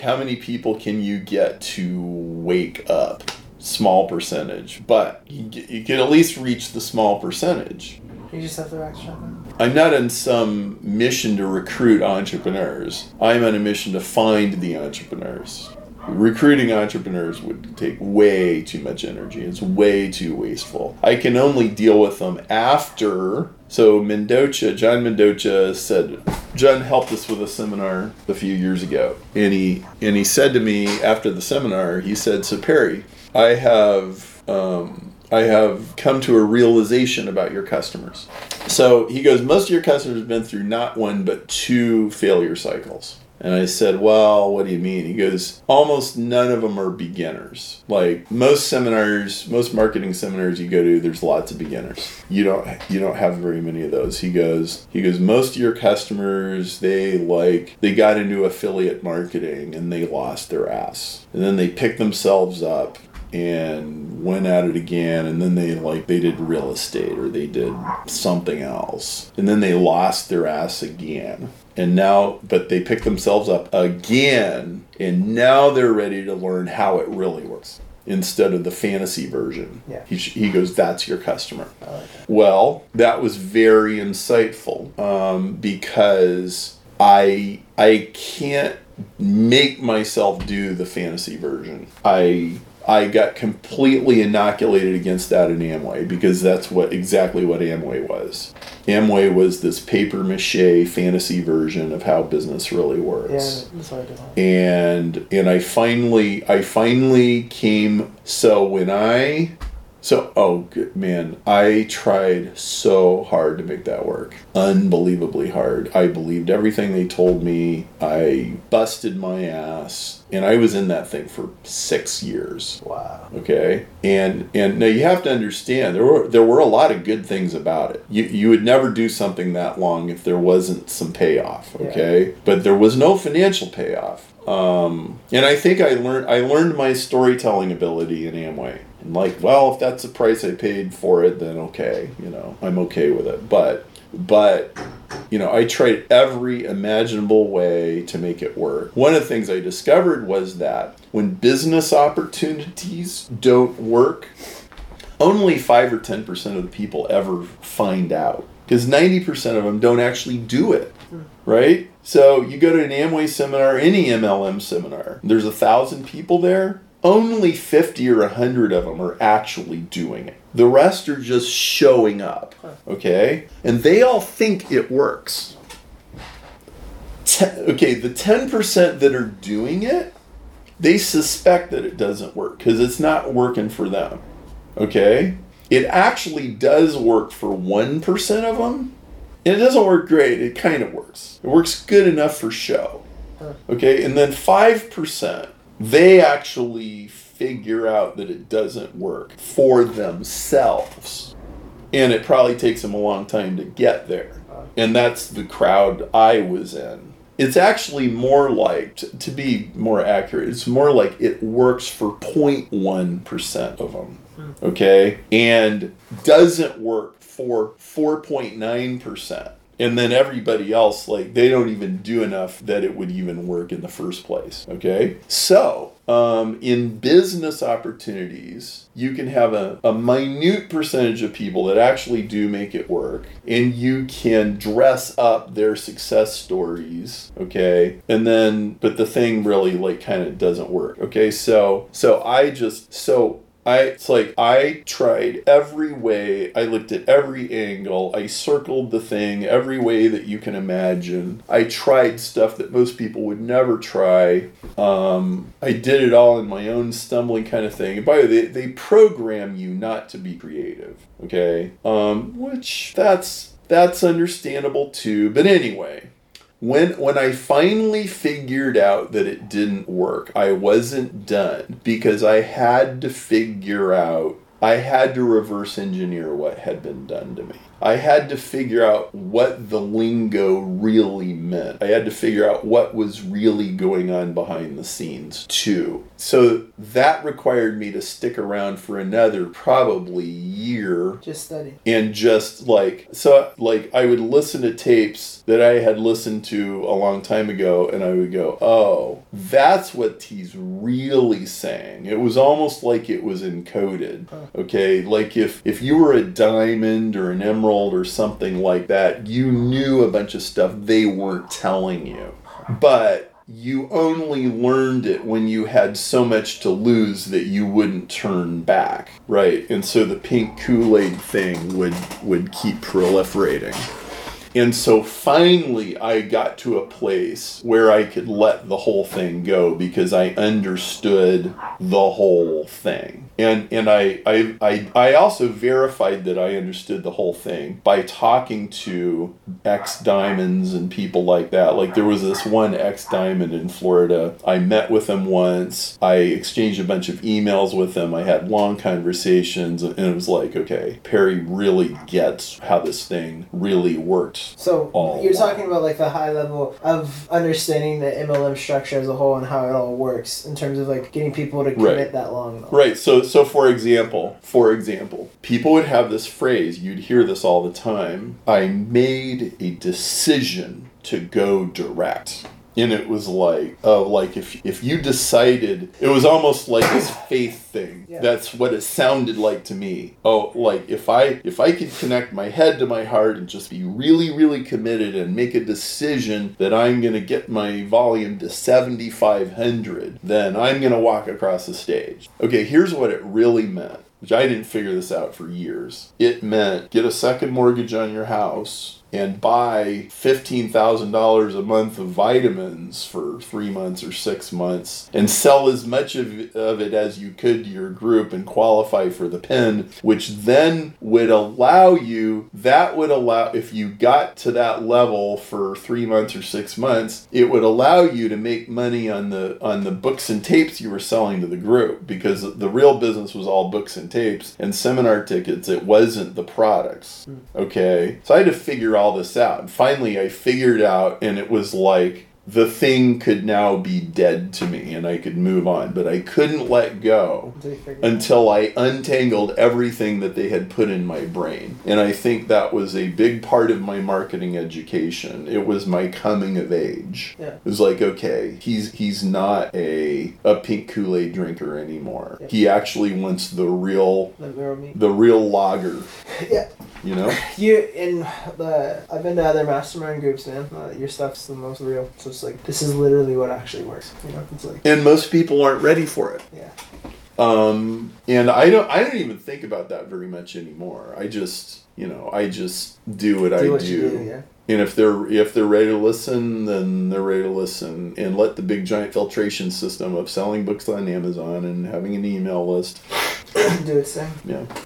how many people can you get to wake up? Small percentage, but you can at least reach the small percentage. You just have to extra. I'm not on some mission to recruit entrepreneurs. I'm on a mission to find the entrepreneurs. Recruiting entrepreneurs would take way too much energy. It's way too wasteful. I can only deal with them after. So John Mendoza said, John helped us with a seminar a few years ago. And he said to me after the seminar, he said, so Perry, I have come to a realization about your customers. So he goes, most of your customers have been through not one, but 2 failure cycles. And I said, well, what do you mean? He goes, almost none of them are beginners. Like most marketing seminars you go to, there's lots of beginners. You don't have very many of those. He goes, most of your customers, they got into affiliate marketing and they lost their ass. And then they picked themselves up and went at it again, and then they did real estate or they did something else, and then they lost their ass again, but they picked themselves up again, and now they're ready to learn how it really works instead of the fantasy version. Yeah. He goes, that's your customer. I like that. Well, that was very insightful, because I can't make myself do the fantasy version. I got completely inoculated against that in Amway, because that's exactly what Amway was. Amway was this papier-mâché fantasy version of how business really works. Yeah, that's what I did. And I finally came. I tried so hard to make that work. Unbelievably hard. I believed everything they told me. I busted my ass. And I was in that thing for 6 years. Wow. Okay? And now you have to understand, there were a lot of good things about it. You would never do something that long if there wasn't some payoff, okay? Yeah. But there was no financial payoff. And I think I learned my storytelling ability in Amway. And if that's the price I paid for it, then okay, I'm okay with it. But I tried every imaginable way to make it work. One of the things I discovered was that when business opportunities don't work, only 5 or 10% of the people ever find out, because 90% of them don't actually do it, right? So you go to an Amway seminar, any MLM seminar, there's 1,000 people there. Only 50 or 100 of them are actually doing it. The rest are just showing up, okay? And they all think it works. The 10% that are doing it, they suspect that it doesn't work because it's not working for them, okay? It actually does work for 1% of them. And it doesn't work great. It kind of works. It works good enough for show, okay? And then 5%, they actually figure out that it doesn't work for themselves. And it probably takes them a long time to get there. And that's the crowd I was in. It's actually more like, to be more accurate, it's more like it works for 0.1% of them. Okay? And doesn't work for 4.9%. And then everybody else, they don't even do enough that it would even work in the first place, okay? So, in business opportunities, you can have a minute percentage of people that actually do make it work, and you can dress up their success stories, okay? But the thing really, kind of doesn't work, okay? I tried every way, I looked at every angle, I circled the thing every way that you can imagine. I tried stuff that most people would never try. I did it all in my own stumbling kind of thing. And by the way, they program you not to be creative, okay? Which that's understandable too. But anyway, when I finally figured out that it didn't work, I wasn't done, because I had to reverse engineer what had been done to me. I had to figure out what the lingo really meant. I had to figure out what was really going on behind the scenes too. So that required me to stick around for another probably year. Just study. And just I would listen to tapes that I had listened to a long time ago, and I would go, oh, that's what he's really saying. It was almost like it was encoded. Okay, like if you were a diamond or an emerald or something like that, you knew a bunch of stuff they weren't telling you. But you only learned it when you had so much to lose that you wouldn't turn back, right? And so the pink Kool-Aid thing would keep proliferating. And so finally I got to a place where I could let the whole thing go because I understood the whole thing. And I also verified that I understood the whole thing by talking to ex-diamonds and people like that. Like there was this one ex-diamond in Florida. I met with him once. I exchanged a bunch of emails with him. I had long conversations, and it was like, okay, Perry really gets how this thing really works. So you're talking about like the high level of understanding the MLM structure as a whole and how it all works in terms of like getting people to commit that long. Right. So for example, people would have this phrase, you'd hear this all the time, I made a decision to go direct. And it was like, oh, like if you decided, it was almost like this faith thing. Yeah. That's what it sounded like to me. Oh, like if I could connect my head to my heart and just be really, really committed and make a decision that I'm going to get my volume to 7,500, then I'm going to walk across the stage. Okay, here's what it really meant, which I didn't figure this out for years. It meant get a second mortgage on your house and buy $15,000 a month of vitamins for 3 months or 6 months and sell as much of it as you could to your group and qualify for the pen, which then would allow you, if you got to that level for 3 months or 6 months, it would allow you to make money on the books and tapes you were selling to the group, because the real business was all books and tapes and seminar tickets. It wasn't the products. Okay? So I had to figure all this out. And finally I figured out, and it was like the thing could now be dead to me and I could move on, but I couldn't let go until I untangled everything that they had put in my brain. And I think that was a big part of my marketing education. It was my coming of age. Yeah. It was like, okay, he's not a pink Kool-Aid drinker anymore. Yeah. He actually wants the real lager. Yeah. You know? I've been to other mastermind groups, man. Your stuff's the most real. So it's like, this is literally what actually works. You know, it's like, and most people aren't ready for it. Yeah. And I don't even think about that very much anymore. I just do what I do. You do, yeah. And if they're ready to listen, then they're ready to listen. And let the big giant filtration system of selling books on Amazon and having an email list do its thing. Yeah.